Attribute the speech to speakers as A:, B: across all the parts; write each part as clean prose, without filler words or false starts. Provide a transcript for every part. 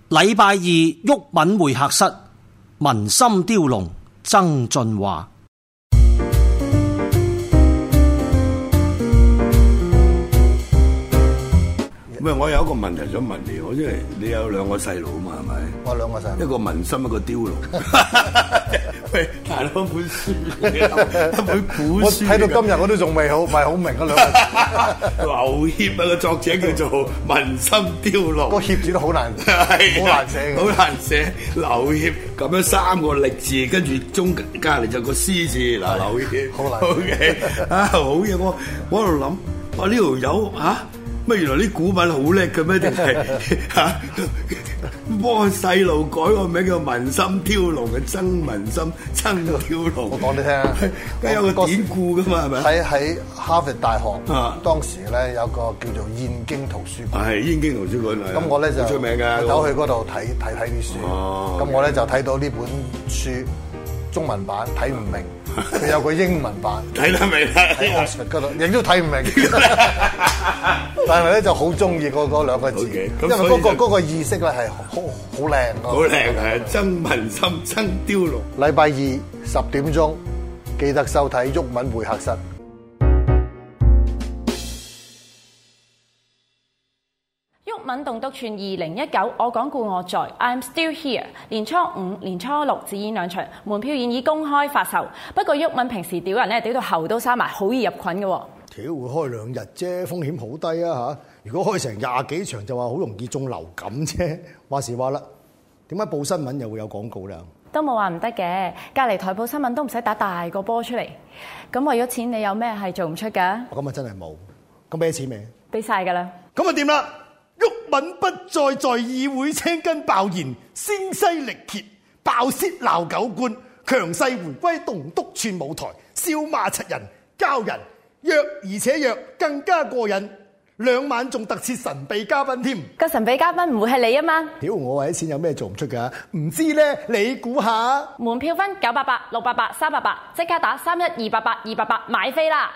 A: 禮拜二毓民會客室，文心雕龍，曾俊華。
B: 喂，我有一個問題想問你，我即係你有兩個細佬嘛，係咪？
C: 我兩個細佬，
B: 一個文心，一個雕龍。喂，大佬本書，一本古書。
C: 我睇到今日我都仲未好明嗰兩個。
B: 劉協啊，個作者叫做文心雕龍。
C: 個協字都好難，好難寫嘅。
B: 好難寫。劉協咁樣三個力字，跟住中隔離就個詩字。嗱，劉協。
C: 好難。
B: OK，啊，好嘢！我喺度諗，哇呢條友嚇。乜原來啲古文好叻嘅咩？定係嚇幫細路改個名叫文心雕龍嘅曾文心曾雕龍。
C: 我講你聽啊，
B: 梗有個典故噶嘛，係咪？
C: 喺哈佛大學當時咧有個叫做燕京圖書館。
B: 係燕京圖書館啊。
C: 咁我咧就
B: 出名㗎，
C: 走去嗰度睇啲書。咁我咧就睇到呢本書中文版睇唔明。佢有個英文版，
B: 睇得明啦，
C: 喺 Oxford 嗰度，亦都睇唔明。但係咧就好中意嗰兩個字，因為嗰個意識咧係好靚。
B: 好靚係曾文心曾雕龍。
C: 禮拜二10點鐘記得收睇毓民會客室。
D: 毓民棟篤串2019，我講故我在 ，I'm still here。年初五、年初六只演2場，門票現已公開發售。不過毓民平時屌人咧，屌到喉都沙埋，好易入菌嘅喎。
E: 屌會開2日啫，風險好低啊嚇！如果開成20幾場就話好容易中流感啫。話時話啦，點解報新聞又會有廣告咧？
D: 都冇話唔得嘅，隔離台報新聞都唔使打大個波出嚟。咁為咗錢，你有咩係做唔出㗎？
E: 咁啊真係冇。咁俾錢未？
D: 俾晒㗎啦。
E: 咁啊掂啦！毓民不再在議會青筋爆現，聲嘶力竭，爆竊鬧狗官，強勢回歸棟篤串舞台，笑罵柒人，交人約而且約，更加過癮。2晚仲特設神秘嘉賓添，
D: 個神秘嘉賓唔會係你啊嘛？
E: 屌我為咗錢有咩做唔出㗎？唔知咧，你估下？
D: 門票分988、688、388，即刻打31288買飛啦！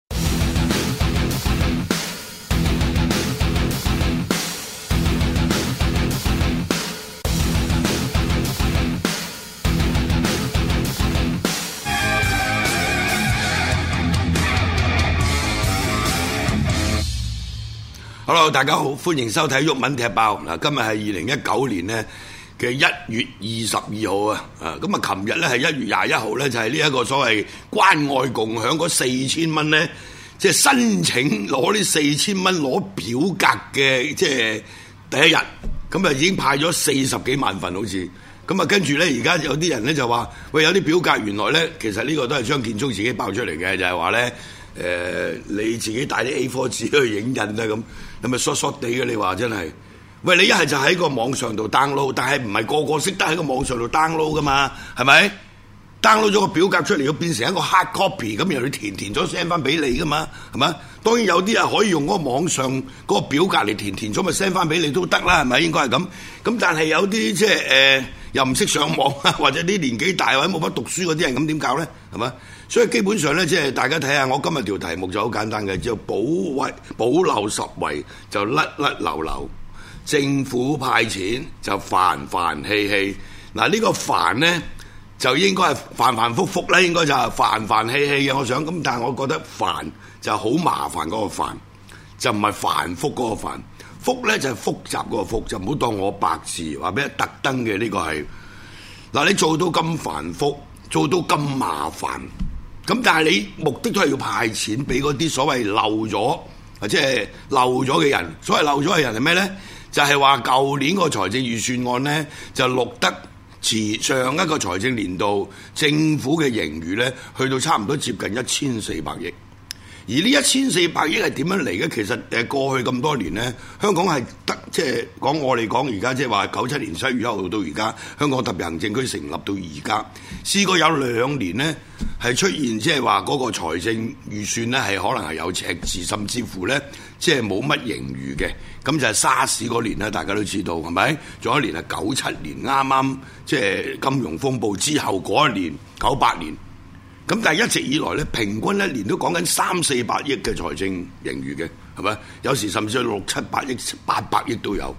B: Hello， 大家好，歡迎收睇毓民踢爆。嗱，今日係2019年咧嘅1月22號啊！咁啊，琴日咧係1月21號咧，就係呢一個所謂關愛共享嗰4000蚊咧，即係申請攞呢4000蚊攞表格嘅，即係第一日。咁啊，已經派咗40幾萬份好似。咁啊，跟住咧，而家有啲人咧就話，喂，有啲表格原來咧，其實呢個都係張建宗自己爆出嚟嘅，就係話咧，你自己帶啲 A4 紙去影印啊咁。係咪疏疏地嘅？你話真係，喂，你一係就喺個網上度 download， 但係唔係個個識得喺個網上度 download 噶嘛？係咪 download 咗個表格出嚟，要變成一個 hard copy 咁，然後你填咗 send 翻俾你噶嘛？係咪？當然有啲係可以用嗰個網上嗰個表格嚟填咗咪 send 翻俾你都得啦，係咪？應該係咁。咁但係有啲即係又唔識上網啊，或者啲年紀大或者冇乜讀書嗰啲人咁點搞咧？係咪？所以基本上咧，即係大家睇下，我今日條題目就好簡單嘅，只要補漏拾遺就甩流流，政府派錢就煩煩氣氣。嗱，呢個煩咧就應該係反反覆覆咧，應該就係煩煩氣氣嘅。我想咁，但係我覺得煩就好麻煩嗰個煩，就唔係繁複嗰個煩。複咧就係複雜嗰個複，就唔好當我白字話俾特登嘅呢個係。嗱，你做到咁繁複，做到咁麻煩。咁但係你目的都係要派錢俾嗰啲所謂漏咗，即係漏咗嘅人。所謂漏咗嘅人係咩咧？就係話舊年個財政預算案咧，就錄得上一個財政年度政府嘅盈餘咧，去到差唔多接近1400億。而呢1400億係點樣嚟嘅？其實過去咁多年咧，香港係得即係我哋講而家即係話97年7月1號到而家，香港特別行政區成立到而家，試過有2年咧係出現即係話嗰個財政預算咧係可能係有赤字，甚至乎咧即係冇乜盈餘嘅。咁就係沙士嗰年咧，大家都知道係咪？仲有一年係97年，啱啱即係金融風暴之後嗰一年98年。咁但係一直以來咧，平均一年都講緊300-400億嘅財政盈餘嘅，係咪？有時甚至係600-700億、800億都有。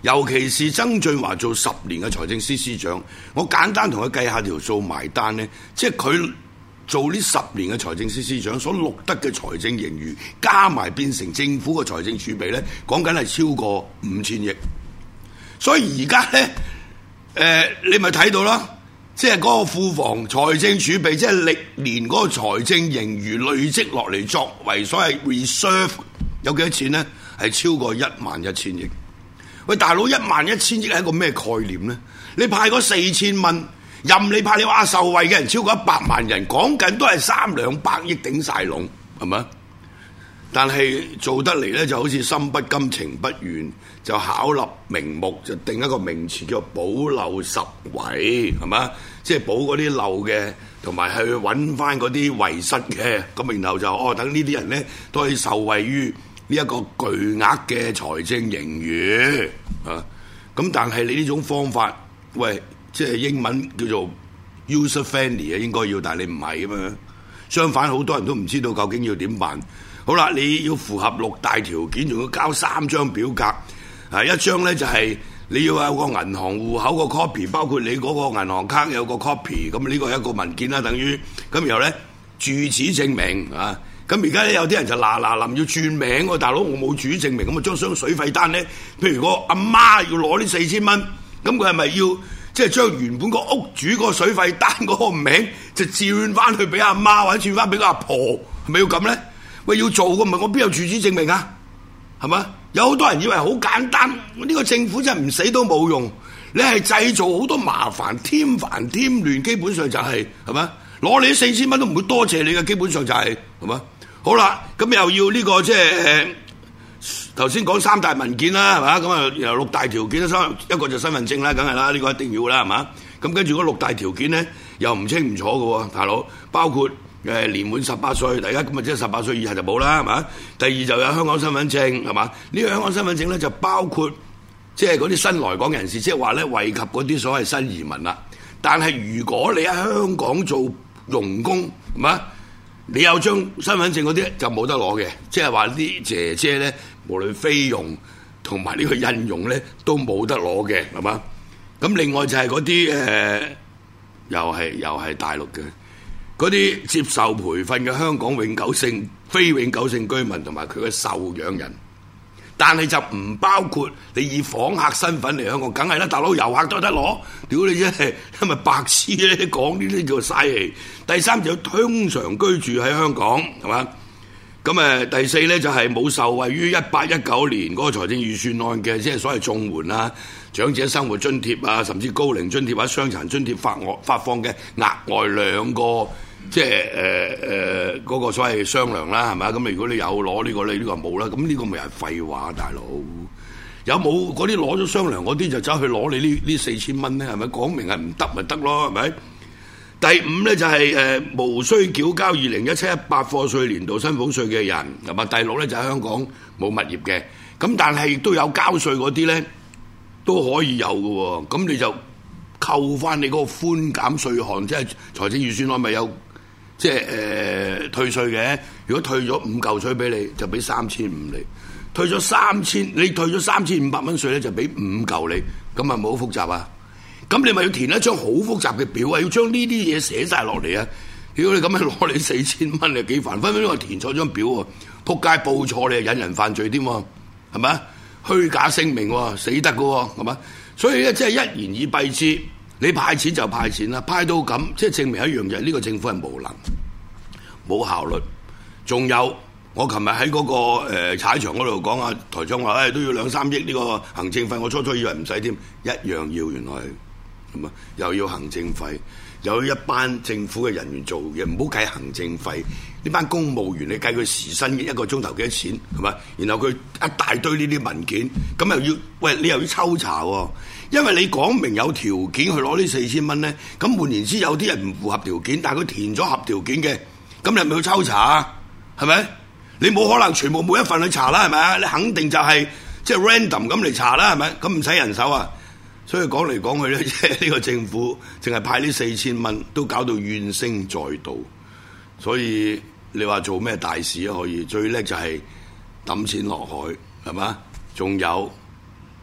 B: 尤其是曾俊華做10年嘅財政司司長，我簡單同佢計下條數埋單呢，即係佢做呢10年嘅財政司司長所錄得嘅財政盈餘，加埋變成政府嘅財政儲備呢，講緊係超過5000億。所以而家呢，你咪睇到啦，即係嗰個庫房財政儲備，即係歷年嗰個財政盈餘累積落嚟作為所謂 reserve 有幾多錢呢？係超過11000億。喂，大佬，11000億係一個咩概念呢？你派嗰4000蚊，任你派，你話受惠嘅人超過100萬人，講緊都係300-200億頂晒籠，係咪？但係做得嚟咧，就好似心不甘情不願，就巧立名目，就定一個名詞叫補漏拾遺，係嘛？即係補嗰啲漏嘅，同埋去揾翻嗰啲遺失嘅，咁然後就等呢啲人咧都可以受惠於呢一個巨額嘅財政盈餘啊！咁但係你呢種方法，喂，即係英文叫做 user friendly 啊，應該要，但係你唔係啊嘛。相反，好多人都唔知道究竟要點辦。好啦，你要符合6大條件，仲要交3張表格。一張咧就係你要有個銀行戶口個 copy， 包括你嗰個銀行卡有個 copy。咁呢個係一個文件啦，等於咁。然後咧住址證明啊。咁而家咧有啲人就嗱臨要轉名喎，大佬我冇住址證明，咁啊將水費單咧，譬如個阿媽要攞呢4000蚊，咁佢係咪要即係將原本個屋主個水費單嗰個名就轉翻去俾阿媽，或者轉翻俾個阿婆，係咪要咁咧？喂，要做嘅唔係我邊有住址證明啊？係嘛？有好多人以為好簡單，呢個政府真係唔死都冇用，你係製造好多麻煩，添煩添亂，基本上就係嘛？攞你啲4000蚊都唔會多謝你嘅，基本上就係嘛？好啦，咁又要呢個即係頭先講3大文件啦，係嘛？咁啊由6大條件一個就身份證啦，梗係啦，呢個一定要啦，係嘛？咁跟住嗰6大條件咧又唔清唔楚嘅喎，大佬，包括年滿18歲，第一咁啊即係18歲以下就冇啦，係嘛？第二就有香港身份證，係嘛？呢個香港身份證咧就包括即係嗰啲新來港人士，即係話咧惠及嗰啲所謂新移民啦。但係如果你喺香港做傭工，係嘛？你有張身份證嗰啲就冇得攞嘅，即係話啲姐姐咧，無論菲傭同埋呢個印傭咧都冇得攞嘅，係嘛？咁另外就係嗰啲又係大陸嘅嗰啲接受培訓嘅香港永久性、非永久性居民同埋佢嘅受養人，但係就唔包括你以訪客身份嚟香港，梗係啦，大佬遊客都得攞，屌你真係咪白痴咧？講呢啲叫嘥氣。第三就通常居住喺香港，係嘛？咁第四咧就係冇受惠於18-19年嗰個財政預算案嘅，即係所謂綜援啊、長者生活津貼啊，甚至高齡津貼或者傷殘津貼發放嘅額外2個，即係嗰個所謂雙糧啦，係咪？咁如果你有攞呢個，你呢個冇啦，咁呢個咪係廢話，大佬。有冇嗰啲攞咗雙糧嗰啲就走去攞你呢4000蚊咧？係咪？講明係唔得咪得咯，係咪？第5咧就係無需繳交2017-18課稅年度薪俸稅嘅人，係嘛？第6咧就喺香港冇物業嘅，咁但係亦都有交稅嗰啲咧都可以有嘅喎，咁你就扣翻你嗰個寬減稅項，即係財政預算案咪有即係退稅嘅？如果退咗5嚿水俾你，就俾3500你；退咗你退咗3500蚊稅咧，就俾5嚿你，咁係咪好複雜啊？咁你咪要填一張好複雜嘅表啊！要將呢啲嘢寫晒落嚟啊！如果你咁樣攞你4000蚊，你幾煩？分分鐘填錯張表喎，仆街報錯你係引人犯罪添喎，係咪？虛假聲明喎，死得㗎喎，係嘛？所以咧，即係一言以蔽之，你派錢就派錢啦，派到咁，即係證明一樣嘢，呢個政府係無能、冇效率。仲有，我琴日喺嗰個踩場嗰度講啊，台長話都要2-3億呢個行政費，我初初以為唔使添，一樣要，原來咁啊，又要行政費，又要一班政府嘅人員做嘢，唔好計行政費。呢班公務員你計佢時薪1個鐘頭幾多錢係嘛？然後佢一大堆呢啲文件，咁又要你又要抽查喎，因為你講明有條件去攞呢4000蚊咧，咁換言之有啲人唔符合條件，但係佢填咗合條件嘅，咁你係咪要抽查啊？係咪？你冇可能全部每一份去查啦，係咪啊？你肯定就係即係 random 咁嚟查啦，係咪？咁唔使人手啊！所以講嚟講去咧，即係呢個政府淨係派呢4000蚊，都搞到怨聲載道。所以你話做咩大事啊？可以最叻就係抌錢落海，係嘛？仲有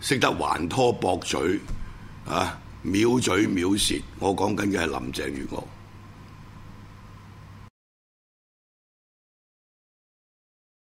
B: 識得還拖駁嘴啊，藐嘴藐舌，我講緊嘅係林鄭月娥。